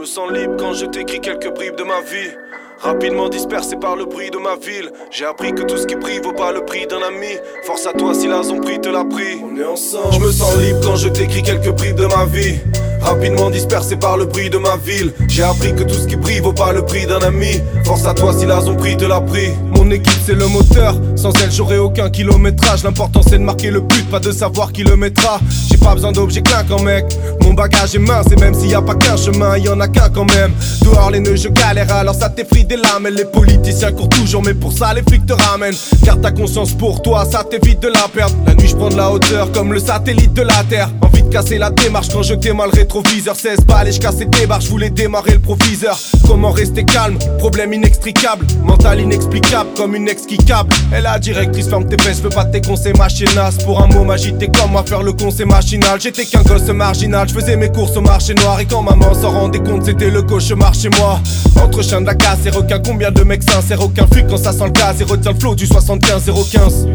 sens libre quand je t'écris quelques bribes de ma vie. Rapidement dispersé par le bruit de ma ville. J'ai appris que tout ce qui brille vaut pas le prix d'un ami. Force à toi si la pris te l'a pris. On est ensemble. Je me sens libre quand je t'écris quelques bribes de ma vie. Rapidement dispersé par le bruit de ma ville. J'ai appris que tout ce qui brille vaut pas le prix d'un ami. Force à toi si la pris te l'a pris. Mon équipe c'est le moteur, sans elle j'aurais aucun kilométrage. L'important c'est de marquer le but, pas de savoir qui le mettra. J'ai pas besoin d'objets clinquants mec. Mon bagage est mince et même s'il y a pas qu'un chemin, y en a qu'un quand même. Dehors les nœuds je galère alors ça t'effrite des lames. Les politiciens courent toujours mais pour ça les flics te ramènent. Garde ta conscience pour toi, ça t'évite de la perdre. La nuit je prends de la hauteur comme le satellite de la terre. Envie de casser la démarche quand je démarre le rétroviseur. 16 balles et je cassais tes barres, je voulais démarrer le proviseur. Comment rester calme, problème inextricable. Mental inexplicable comme une ex qui câble. Et la directrice ferme tes fesses, veux pas tes conseils machinaces. Pour un mot magique t'es comme moi faire le con c'est machinal. J'étais qu'un gosse marginal, je faisais mes courses au marché noir. Et quand maman s'en rendait compte c'était le cauchemar chez moi. Entre chien de la casse et requin, combien de mecs sincères? Aucun flic quand ça sent le gaz et retient le flow du 75-015.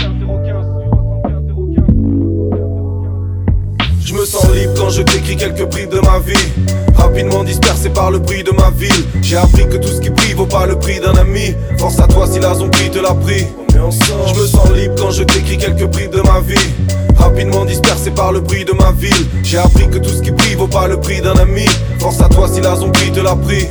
Je me sens libre quand je t'écris quelques bribes de ma vie. Rapidement dispersé par le bruit de ma ville. J'ai appris que tout ce qui brille vaut pas le prix d'un ami. Force à toi si la pris te l'a pris. On est ensemble. Je me sens libre quand je t'écris quelques bribes de ma vie. Rapidement dispersé par le bruit de ma ville. J'ai appris que tout ce qui brille vaut pas le prix d'un ami. Force à toi si la pris te l'a pris.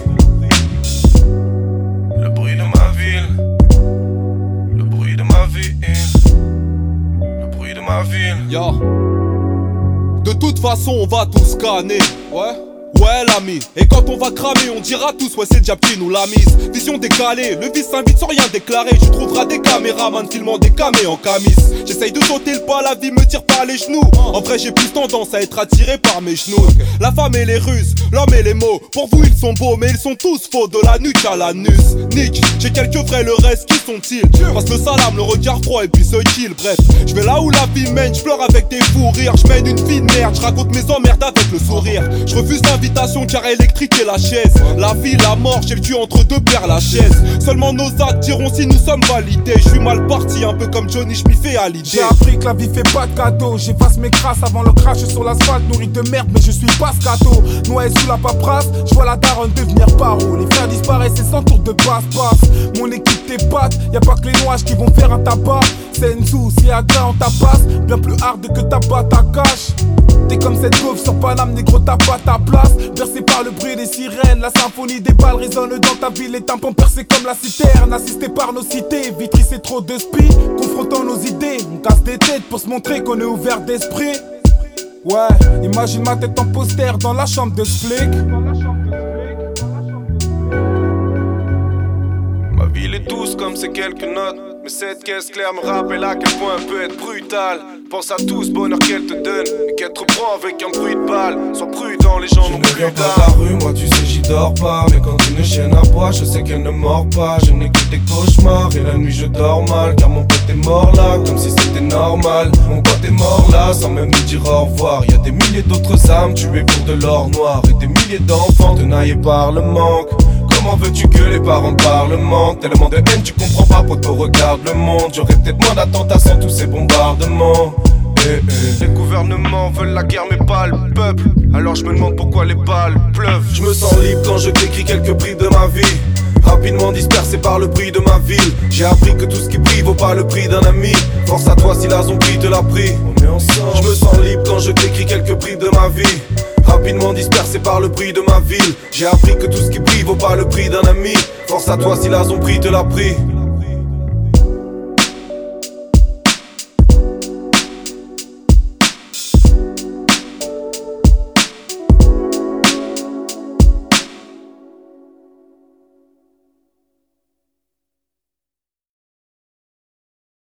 Le bruit de ma ville. Le bruit de ma ville. Le bruit de ma ville. Yo. De toute façon on va tous scanner. Ouais l'ami, et quand on va cramer on dira tous ouais c'est déjà qui nous l'a mise. Vision décalée, le vice s'invite sans rien déclarer. Tu trouveras des caméramans filmant des camés en camis. J'essaye de sauter le pas, la vie me tire par les genoux. En vrai j'ai plus tendance à être attiré par mes genoux. La femme et les ruses, l'homme et les mots. Pour vous ils sont beaux mais ils sont tous faux. De la nuque à l'anus. Nick, j'ai quelques vrais, le reste qui sont-ils? Passe le salam, le regard froid et puis ce kill. Bref, je vais là où la vie mène, je pleure avec des fous rires. Je mène une vie de merde, je raconte mes emmerdes avec le sourire. Je refuse l'invitation car électrique et la chaise. La vie, la mort, j'ai le cul entre deux paires lachaise. Seulement nos actes diront si nous sommes validés. Je suis mal parti, un peu comme Johnny, je m'y fais à l'idée. J'ai appris que la vie fait pas de cadeaux. J'efface mes crasses avant le crash sur l'asphalte. Nourri de merde mais je suis pas scato. Noyé sous la paperasse, je vois la daronne devenir paro. Les frères disparaissent et sans tour de passe-passe. Mon équipe t'épate, y'a pas que les noirs qui vont faire un tabac. Senzu, si à gars on tabasse, bien plus hard que ta batte à cash. T'es comme cette gauve sur Paname, négro t'as pas ta place. Bercé par le bruit des sirènes, la symphonie des balles résonne dans ta ville. Les tympans percés comme la citerne, assistés par nos cités. Vitry c'est trop de spi, confrontant nos idées. On casse des têtes pour se montrer qu'on est ouvert d'esprit. Ouais, imagine ma tête en poster dans la chambre de ce flic. Ma ville est douce comme ces quelques notes. Mais cette caisse claire me rappelle à quel point elle peut être brutale. Pense à tout ce bonheur qu'elle te donne et qu'elle te reprend avec un bruit de balle. Sois prudent, les gens n'ont plus Je ne viens pas la rue, moi tu sais j'y dors pas. Mais quand une chienne aboie, je sais qu'elle ne mord pas. Je n'ai que des cauchemars et la nuit je dors mal. Car mon pote est mort là, comme si c'était normal. Mon pote est mort là, sans même nous dire au revoir. Y'a des milliers d'autres âmes tuées pour de l'or noir. Et des milliers d'enfants tenaillés par le manque. Comment veux-tu que les parents parlent manque? Tellement de haine, tu comprends pas, poto, regarde le monde. J'aurais peut-être moins d'attentats sans tous ces bombardements. Les gouvernements veulent la guerre mais pas le peuple. Alors je me demande pourquoi les balles pleuvent. Je me sens libre quand je t'écris quelques bribes de ma vie. Rapidement dispersé par le bruit de ma ville. J'ai appris que tout ce qui brille vaut pas le prix d'un ami. Force à toi si la pris te l'a pris. On est ensemble. Je me sens libre quand je t'écris quelques bribes de ma vie. Rapidement dispersé par le bruit de ma ville. J'ai appris que tout ce qui brille vaut pas le prix d'un ami. Force à toi si la pris te l'a pris.